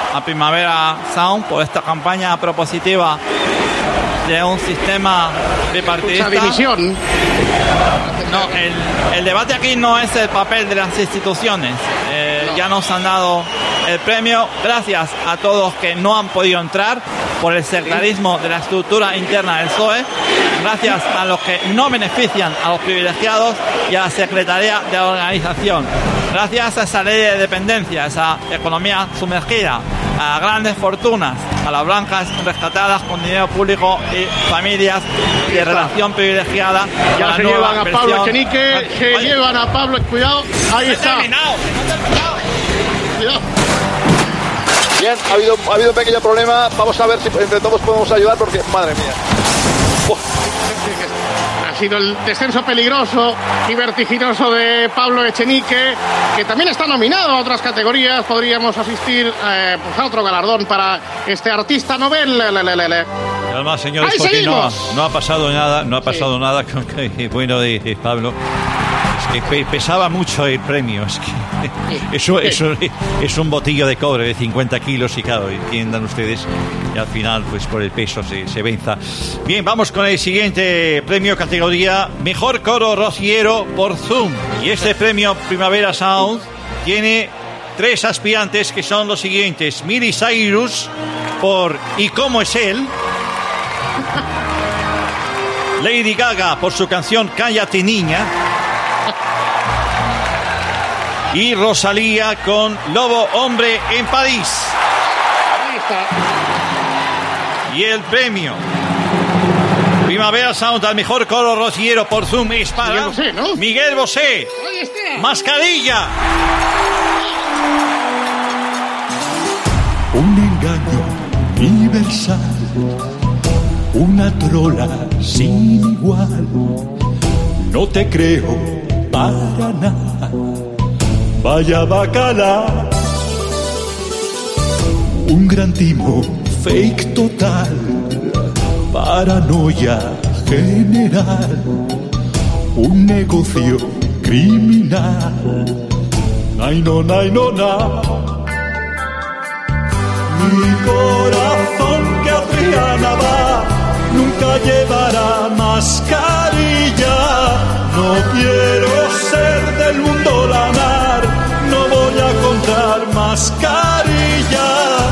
a Primavera Sound por esta campaña propositiva de un sistema bipartidista. Mucha división. No, el, el debate aquí no es el papel de las instituciones. Eh, no. Ya nos han dado el premio gracias a todos que no han podido entrar por el sectarismo de la estructura interna del P S O E, gracias a los que no benefician a los privilegiados y a la Secretaría de Organización, gracias a esa ley de dependencia, esa economía sumergida, a grandes fortunas, a las blancas rescatadas con dinero público y familias de relación privilegiada. Ya se llevan a Pablo Echenique, se Oye. llevan a Pablo, cuidado, ahí está. Terminado, Cuidado. Bien, ha habido, ha habido un pequeño problema. Vamos a ver si entre todos podemos ayudar porque, madre mía. Uf. Ha sido el descenso peligroso y vertiginoso de Pablo Echenique, que también está nominado a otras categorías. Podríamos asistir eh, pues a otro galardón para este artista novel. Le, le, le, le. Y además, señores, porque no, no ha pasado nada, no ha pasado sí. nada con que, bueno, de, de Pablo. Es que pesaba mucho el premio. Es que eso, eso es un botillo de cobre de cincuenta kilos y claro, entiendan ustedes, y al final pues por el peso se, se venza. Bien, vamos con el siguiente premio, categoría Mejor Coro Rociero por Zoom. Y este premio Primavera Sound tiene tres aspirantes que son los siguientes: Miley Cyrus por ¿Y cómo es él? Lady Gaga por su canción Cállate Niña, y Rosalía con Lobo Hombre en París. Ahí está. Y el premio Primavera Sound al mejor coro rociero por Zoom es para Miguel Bosé, ¿no? Miguel Bosé. Ahí está. Mascarilla. Un engaño universal, una trola sin igual. No te creo para nada. Vaya bacala, un gran timo, fake total, paranoia general, un negocio criminal. Ay no, ay no, na. Mi corazón que Adriana va, nunca llevará mascarilla. No quiero ser del mundo lanar, no voy a comprar mascarilla.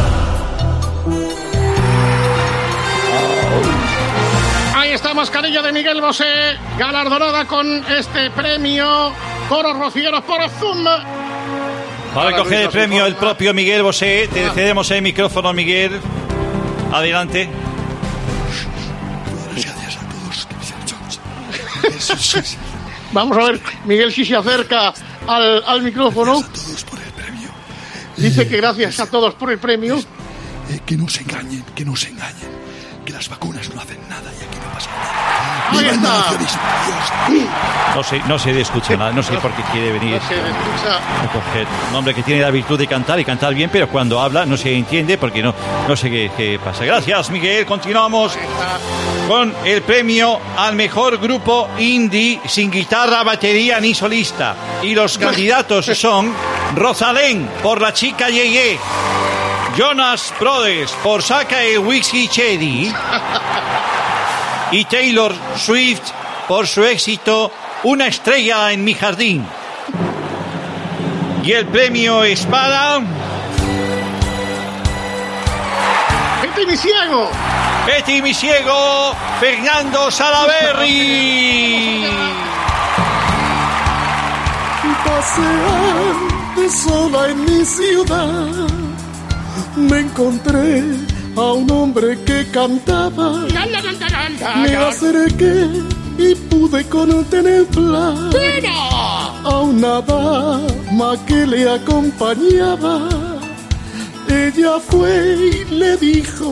Ahí está, mascarilla de Miguel Bosé, galardonada con este premio Coro Rocieros por Zoom. Para recoger el premio el propio Miguel Bosé, te cedemos el micrófono, Miguel. Adelante. Gracias a todos. Vamos a ver, Miguel si se acerca al, al micrófono. Gracias a todos por el premio. Dice que gracias a todos por el premio. Eh, que no se engañen, que no se engañen. Que las vacunas no hacen nada y aquí no pasa nada. Ahí ¡Viva el está! negacionismo! ¡Dios! No sé, no se le escucha nada, no sé por qué quiere venir. No se le escucha. Un hombre que tiene la virtud de cantar y cantar bien, pero cuando habla no se entiende porque no, no sé qué, qué pasa. Gracias, Miguel. Continuamos con el premio al mejor grupo indie sin guitarra, batería ni solista. Y los candidatos son Rosalén por La Chica Yeye, Jonas Brothers por Saca el Whisky Chedi y Taylor Swift por su éxito Una estrella en mi jardín. Y el premio es para Betty mi ciego. Betty mi ciego, Fernando Salaverry. Paseando sola en mi ciudad, me encontré a un hombre que cantaba. Me acerqué y pude contemplar a una dama que le acompañaba. Ella fue y le dijo: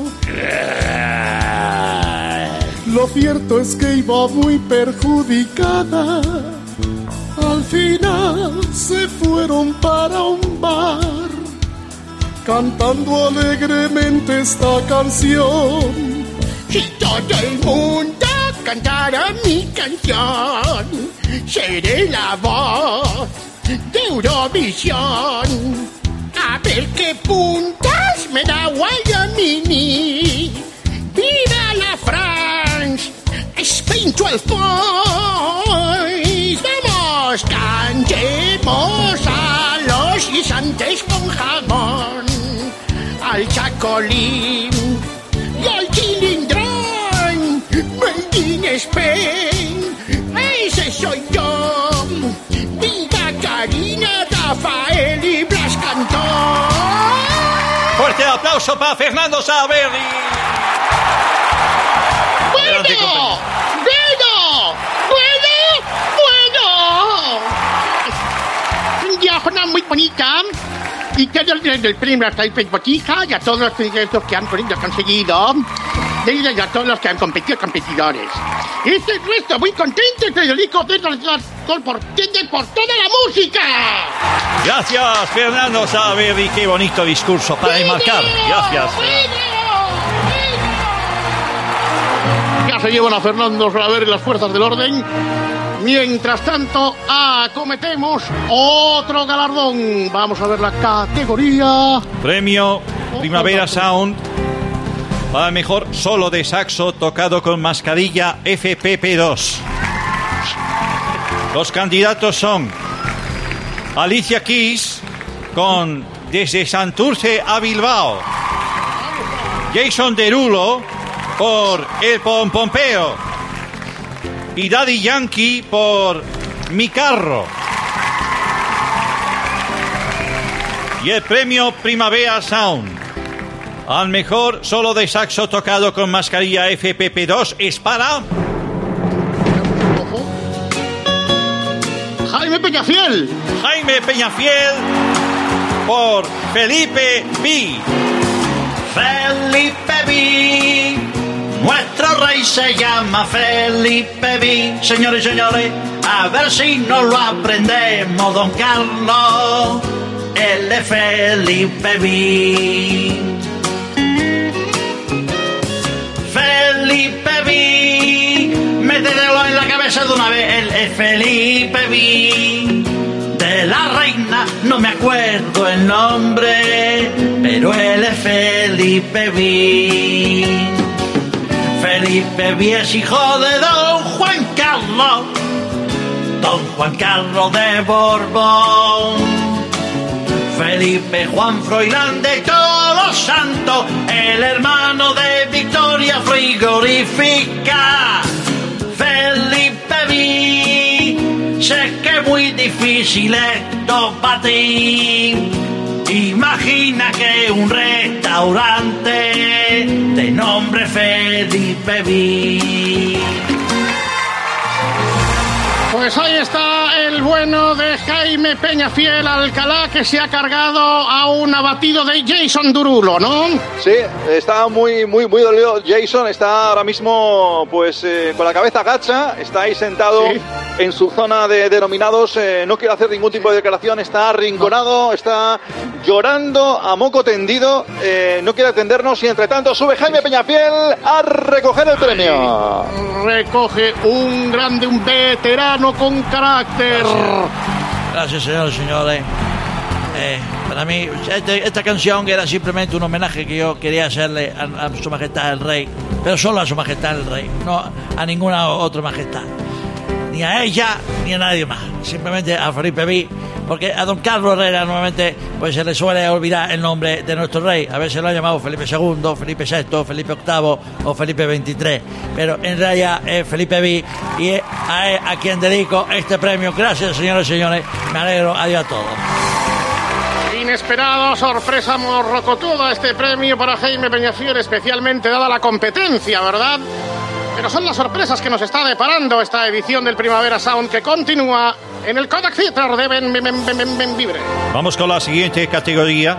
lo cierto es que iba muy perjudicada. Al final se fueron para un bar, cantando alegremente esta canción. Si todo el mundo cantara mi canción, seré la voz de Eurovisión. A ver qué puntas me da Guayanini. ¡Viva la France! Spain twelve boys. ¡Vamos! Cantemos a los guisantes con jamón, al chacolín y al chilindrón. Made in Spain, ese soy yo. ¡Viva Karina, Rafael y Blas Cantón! Fuerte aplauso para Fernando Saavedra. ¡Bueno! ¡Bueno! ¡Bueno! ¡Bueno! Un día, jornada muy bonita. Y quiero darle el premio a esta botija y a todos los que han conseguido. Y a todos los que han competido, competidores. Y este resto, muy contento, te dedico a ver por toda la música. Gracias, Fernando Saavedra. Qué bonito discurso para enmarcar. Gracias. Ya se llevan a Fernando Saavedra y las fuerzas del orden. Mientras tanto, acometemos otro galardón. Vamos a ver la categoría. Premio Primavera Sound para el mejor solo de saxo tocado con mascarilla F P P dos. Los candidatos son Alicia Keys con Desde Santurce a Bilbao, Jason Derulo por El Pompompeo y Daddy Yankee por Mi Carro. Y el premio Primavera Sound al mejor solo de saxo tocado con mascarilla F P P dos es para Jaime Peñafiel. Jaime Peñafiel por Felipe V. Felipe V. Nuestro rey se llama Felipe V. Señores y señores, a ver si nos lo aprendemos, don Carlos. Él es Felipe V. Felipe V. Métetelo en la cabeza de una vez. Él es Felipe V. De la reina no me acuerdo el nombre, pero él es Felipe V. Felipe V es hijo de don Juan Carlos, don Juan Carlos de Borbón. Felipe Juan Froilán de Todos los Santos, el hermano de Victoria Frigorífica. Felipe V, sé que es muy difícil esto para ti. Imagina que un restaurante de nombre Felipe V. Pues ahí está el bueno de Jaime Peñafiel Alcalá, que se ha cargado a un abatido de Jason Derulo, ¿no? Sí, está muy, muy, muy dolido. Jason está ahora mismo, pues, eh, con la cabeza gacha, está ahí sentado sí. en su zona de denominados, eh, no quiere hacer ningún tipo de declaración, está arrinconado, está llorando a moco tendido, eh, no quiere atendernos y entre tanto sube Jaime Peñafiel a recoger el premio. Recoge un grande, un veterano con carácter. Gracias, Gracias señores y señores. Eh, para mí, este, esta canción era simplemente un homenaje que yo quería hacerle a, a Su Majestad el Rey, pero solo a Su Majestad el Rey, no a ninguna otra majestad, ni a ella ni a nadie más, simplemente a Felipe V, porque a don Carlos Herrera normalmente pues se le suele olvidar el nombre de nuestro rey. A veces lo ha llamado Felipe segundo, Felipe sexto, Felipe octavo o Felipe veintitrés, pero en realidad es Felipe V y es a, a quien dedico este premio. Gracias, señores y señores, me alegro. Adiós a todos. Inesperado, sorpresa morrocotuda este premio para Jaime Peñafiel, especialmente dada la competencia, ¿verdad? Pero son las sorpresas que nos está deparando esta edición del Primavera Sound, que continúa en el Kodak Theater de Ben, ben, ben, ben, ben Vibre. Vamos con la siguiente categoría.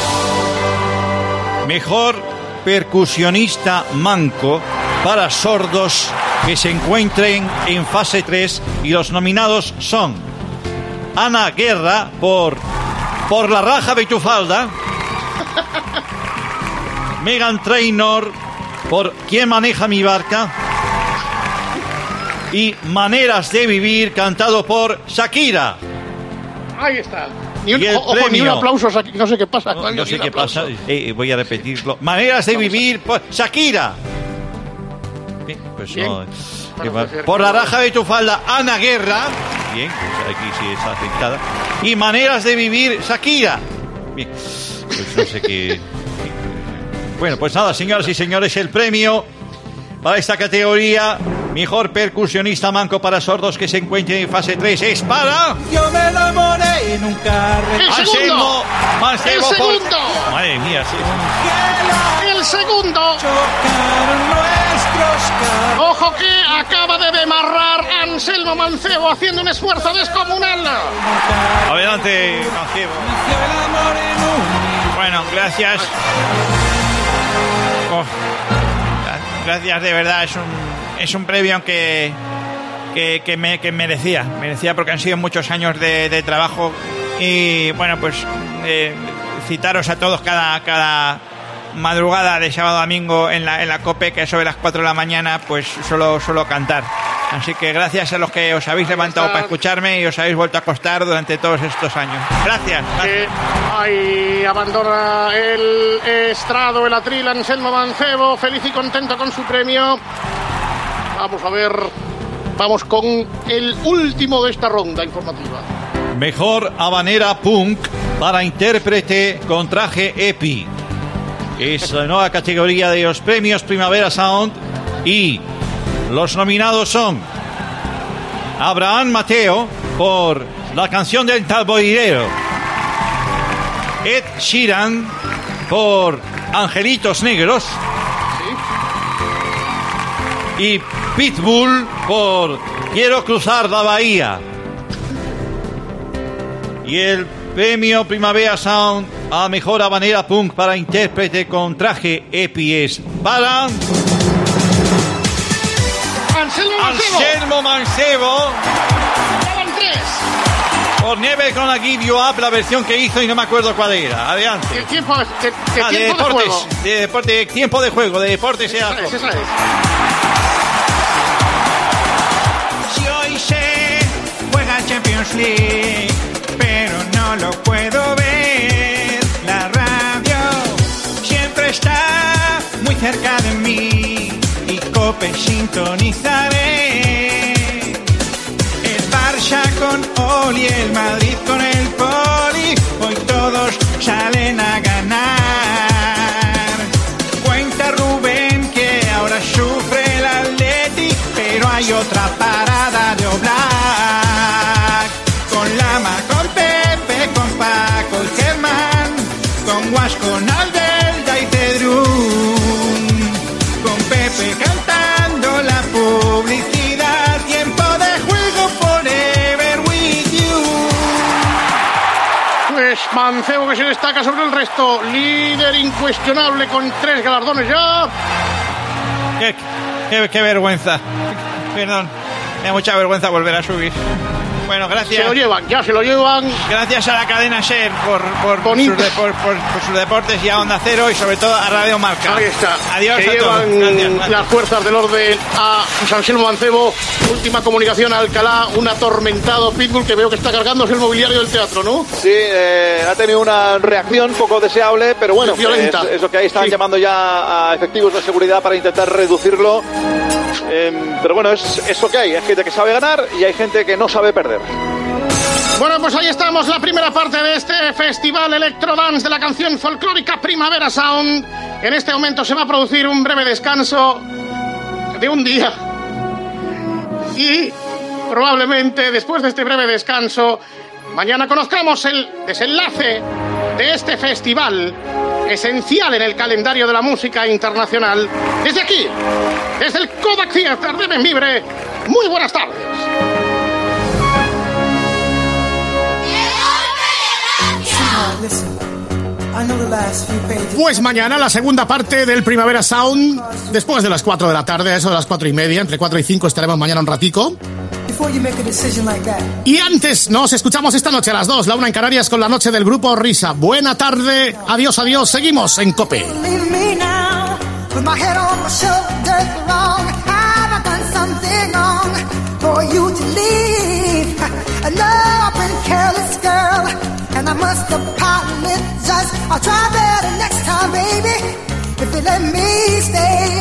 Mejor percusionista manco para sordos que se encuentren en fase tres, y los nominados son Ana Guerra por Por la raja de tu falda, Meghan Trainor por ¿Quién maneja mi barca? Y Maneras de vivir, cantado por Shakira. Ahí está. Ni un, y el ojo, premio, ni un aplauso, no sé qué pasa. No, no sé qué pasa, eh, voy a repetirlo. Maneras de vivir, por Shakira. Bien, pues Bien. no. Bueno, Por, pues, por la raja de tu falda, Ana Guerra. Bien, pues aquí sí está afectada. Y maneras de vivir, Shakira. Bien, pues no sé qué. Bueno, pues nada, señoras y señores, el premio para esta categoría, mejor percusionista manco para sordos que se encuentre en fase tres, es para... Yo me enamoré en un carro. ¡El Anselmo segundo! Mancebo ¡El por- segundo! Madre mía, sí. ¡El segundo! Chocaron nuestros carros. ¡Ojo que acaba de demarrar Anselmo Mancebo haciendo un esfuerzo descomunal! Adelante, Mancebo. Nació el amor en un... Bueno, gracias. Oh, gracias, de verdad. Es un, es un premio que, que, que, me, que merecía. Merecía porque han sido muchos años de, de trabajo. Y bueno, pues eh, citaros a todos cada, cada madrugada de sábado a domingo en la, en la COPE, que sobre las cuatro de la mañana, pues solo, solo cantar. Así que gracias a los que os habéis levantado para escucharme y os habéis vuelto a acostar durante todos estos años. Gracias. Eh, ahí abandona el estrado, el atril, Anselmo Mancebo, feliz y contento con su premio. Vamos a ver, vamos con el último de esta ronda informativa. Mejor habanera punk para intérprete con traje EPI. Es la nueva categoría de los premios Primavera Sound y los nominados son Abraham Mateo por la canción del tamborilero, Ed Sheeran por Angelitos Negros y Pitbull por Quiero cruzar la bahía. Y el premio Primavera Sound a mejor habanera punk para intérprete con traje EPI es para Anselmo Mancebo. Anselmo Mancebo Ya van tres. por Never Gonna Give You Up, la versión que hizo y no me acuerdo cuál era. Adelante. El tiempo, de, de Ah, de tiempo de deportes, juego. de deporte, de tiempo de juego, de deportes sea. Esa es, esa es. Si hoy se juega Champions League, pero no lo puedo ver, la radio siempre está muy cerca de mí y COPE sintonizaré. El Barça con Oli, el Madrid con el Poli, hoy todos salen a ganar. Cuenta Rubén que ahora sufre el Atleti, pero hay otra parada de Oblak. Con Lama, con Pepe, con Paco y Germán, con Guas, con Albelda y Cedrún, con Pepe cantando la publicidad, tiempo de juego forever with you. Pues Mancebo que se destaca sobre el resto, líder incuestionable con tres galardones ya. Qué, qué, qué vergüenza. Perdón. Me da mucha vergüenza volver a subir. Bueno, gracias. Se lo llevan, ya se lo llevan. Gracias a la cadena SER por, por, por, Bonito. sus, de- por, por- por sus deportes y a Onda Cero y sobre todo a Radio Marca. Ahí está. Adiós Se a todos. llevan Gracias, gracias. las fuerzas del orden a Anselmo Mancebo. Última comunicación a Alcalá, un atormentado Pitbull que veo que está cargándose el mobiliario del teatro, ¿no? Sí, eh, ha tenido una reacción poco deseable, pero bueno, Sí, violenta. es, es lo que ahí están Sí. llamando ya a efectivos de seguridad para intentar reducirlo. Eh, pero bueno, es, es lo que hay. Hay gente que sabe ganar y hay gente que no sabe perder. Bueno, pues ahí estamos, la primera parte de este festival Electrodance de la canción folclórica Primavera Sound. En este momento se va a producir un breve descanso de un día. Y probablemente después de este breve descanso, mañana conozcamos el desenlace de este festival esencial en el calendario de la música internacional. Desde aquí, desde el Kodak Theater de Benvibre, muy buenas tardes. Pues mañana la segunda parte del Primavera Sound, después de las cuatro de la tarde, eso de las cuatro y media, entre cuatro y cinco estaremos mañana un ratico. Y antes nos escuchamos esta noche a las dos, la una en Canarias con la noche del grupo Risa. Buena tarde, adiós, adiós, seguimos en COPE. Leave me now, with my head on my shoulders wrong. Have I done something wrong for you to leave? I know I've been careless, girl, and I'm try better next time, baby. If you let me stay.